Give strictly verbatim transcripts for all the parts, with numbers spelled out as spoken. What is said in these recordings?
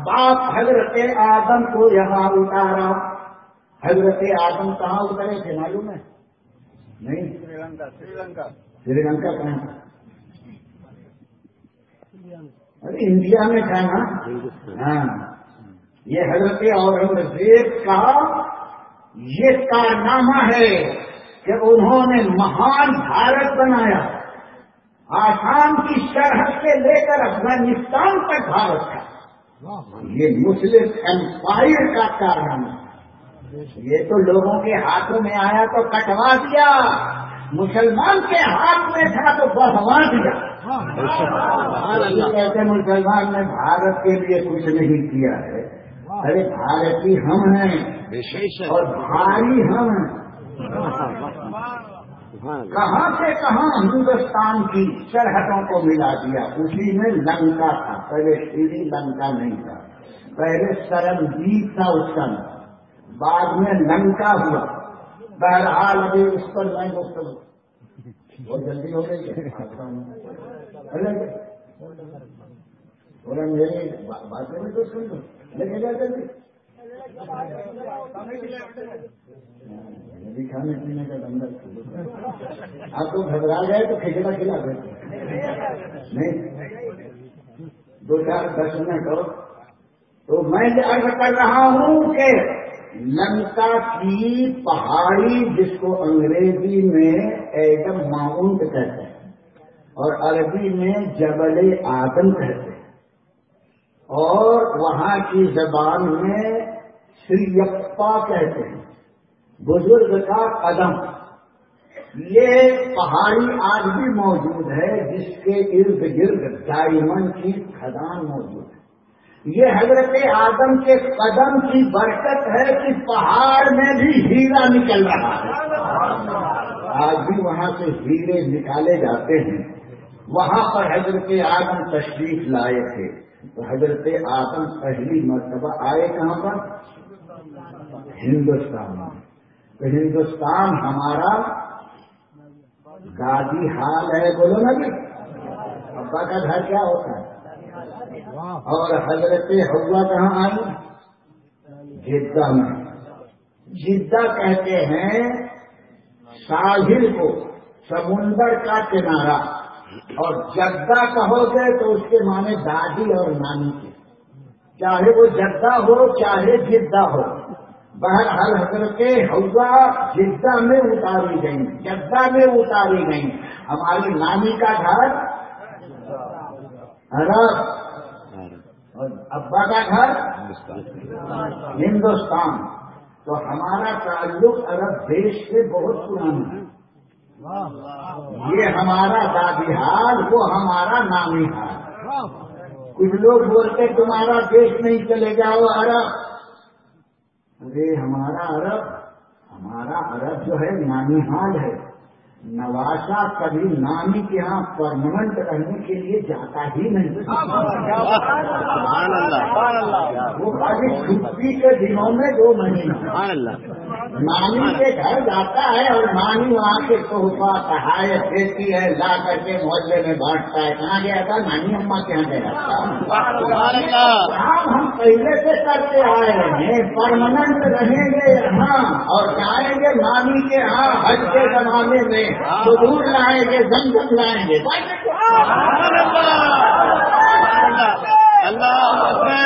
باپ حضرت آدم کو یہاں اتارا. حضرت آدم کہاں اترے تھے معلوم ہے؟ نہیں. سری لنکا. سری لنکا سری لنکا کہاں تھا؟ ارے انڈیا میں تھا نا. ہاں یہ حضرت اورنگزیب کا یہ کارنامہ ہے کہ انہوں نے مہان بھارت بنایا. آسام کی سرحد سے لے کر افغانستان تک بھارت تھا. یہ مسلم امپائر کا کارنامہ. یہ تو لوگوں کے ہاتھوں میں آیا تو کٹوا دیا, مسلمان کے ہاتھ میں تھا تو بڑھوا دیا. کہتے مسلمان نے بھارت کے لیے کچھ نہیں کیا ہے. ارے بھارتی ہم ہیں اور بھاری ہم ہیں. کہاں سے کہاں ہندوستان کی سرحدوں کو ملا دیا. اسی میں لنکا تھا. پہلے شری لنکا نہیں تھا, پہلے سرنجیت تھا اس کا نام, بعد میں لنکا ہوا. بہرحال ابھی اس پر میں گفتگو بہت جلدی ہو گئی. اور میری باتیں بھی تو سن لو لیکن جلدی ابھی کھانے پینے کا دھندا. آپ کو گھبرا گئے تو کھچڑا کھلا دیتے نہیں. دو چار دس منٹ ہو تو میں عرض کر رہا ہوں کہ لنکا کی پہاڑی جس کو انگریزی میں ایڈم ماؤنٹ کہتے ہیں اور عربی میں جبل آدم کہتے ہیں اور وہاں کی زبان میں سریپا کہتے ہیں, بزرگ کا قدم. یہ پہاڑی آج بھی موجود ہے جس کے ارد گرد ڈائمنڈ کی کھدان موجود ہے. یہ حضرت آدم کے قدم کی برکت ہے کہ پہاڑ میں بھی ہیرا نکل رہا ہے. آج بھی وہاں سے ہیرے نکالے جاتے ہیں. وہاں پر حضرت آدم تشریف لائے تھے تو حضرت آدم پہلی مرتبہ آئے کہاں پر؟ ہندوستان میں. تو ہندوستان ہمارا دادی حال ہے. بولو نا جی, ابا کا گھر کیا ہوتا ہے؟ اور حضرت حوا کہاں آئی؟ جدہ میں. جدہ کہتے ہیں ساحل کو, سمندر کا کنارہ. اور جدہ کہو گے تو اس کے معنی دادی اور نانی کے, چاہے وہ جدہ ہو چاہے جدہ ہو. بہرحال حضرت حوا جدہ میں اتاری گئی, جدہ میں اتاری گئی. ہماری نانی کا گھر عرب اور ابا کا گھر ہندوستان. تو ہمارا تعلق عرب دیش سے بہت پرانا ہے. یہ ہمارا دادی حال, وہ ہمارا نانی حال. کچھ لوگ بولتے تمہارا دیش نہیں چلے جاؤ عرب. ارے ہمارا عرب, ہمارا عرب جو ہے نانی حال ہے. نواسا کبھی نانی کے یہاں پرماننٹ رہنے کے لیے جاتا ہی نہیں. وہ خالی چھٹی کے دنوں میں دو مہینہ نانی کے گھر جاتا ہے اور نانی وہاں کے تحفہ تحائف دیتی ہے, لا کر کے محلے میں بانٹتا ہے. کہاں گیا تھا؟ نانی اماں کے یہاں گیا تھا. ہم پہلے سے کرتے آئے ہیں, پرماننٹ رہیں گے یہاں اور جائیں گے نانی کے یہاں. حج کے زمانے میں دودھ لائیں گے, زمزم لائیں گے. اللہ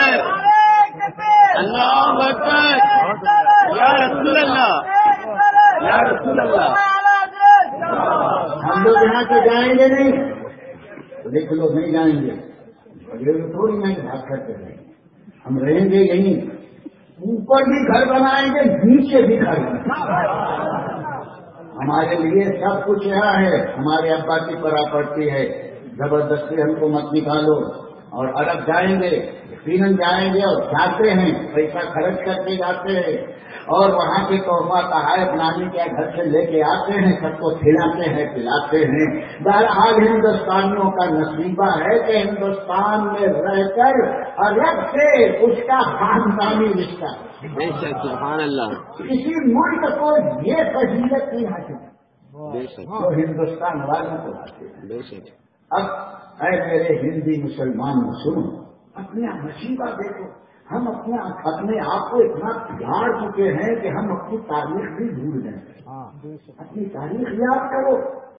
اکبر, یا رسول اللہ, یا رسول اللہ. ہم لوگ یہاں سے جائیں گے نہیں, دیکھ لو نہیں جائیں گے. تھوڑی میں بات کرتے رہیں, ہم رہیں گے یہیں. اوپر بھی گھر بنائیں گے, نیچے بھی گھر بنائیں گے. ہمارے لیے سب کچھ یہاں ہے. ہمارے ابا کی پراپرٹی ہے, زبردستی ہم کو مت نکالو. اور عرب جائیں گے, یقیناً جائیں گے اور جاتے ہیں, پیسہ خرچ کر کے جاتے ہیں اور وہاں کے تحفہ تحائف نانی کے گھر سے لے کے آتے ہیں, سب کو کھلاتے ہیں پلاتے ہیں. بہرحال ہندوستانیوں کا نصیبہ ہے کہ ہندوستان میں رہ کر عرب سے اس کا خاندانی رشتہ. سبحان اللہ. کسی ملک کو یہ فضیلت نہیں حاصل جو ہندوستان والوں کو حاصل ہے. اب اے میرے ہندی مسلمان سنو, اپنے نصیبہ دیکھو. ہم اپنے اپنے آپ کو اتنا بگاڑ چکے ہیں کہ ہم اپنی تاریخ بھی بھول گئے. اپنی تاریخ یاد کرو.